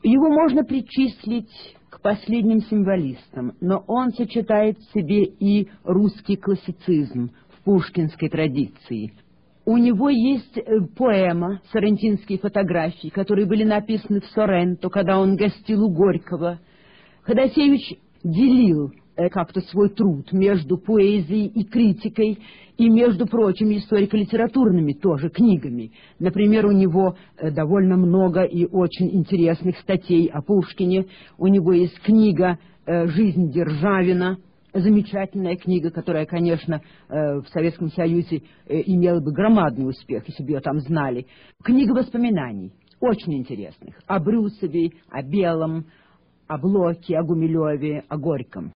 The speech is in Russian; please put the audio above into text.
Его можно причислить к последним символистам, но он сочетает в себе и русский классицизм в пушкинской традиции. У него есть поэма «Соррентинские фотографии», которые были написаны в Соренто, когда он гостил у Горького. Ходосевич делил как-то свой труд между поэзией и критикой, и между прочими историко-литературными тоже книгами. Например, у него довольно много и очень интересных статей о Пушкине. У него есть книга «Жизнь Державина», замечательная книга, которая, конечно, в Советском Союзе имела бы громадный успех, если бы ее там знали. Книга воспоминаний, очень интересных, о Брюсове, о Белом, о Блоке, о Гумилеве, о Горьком.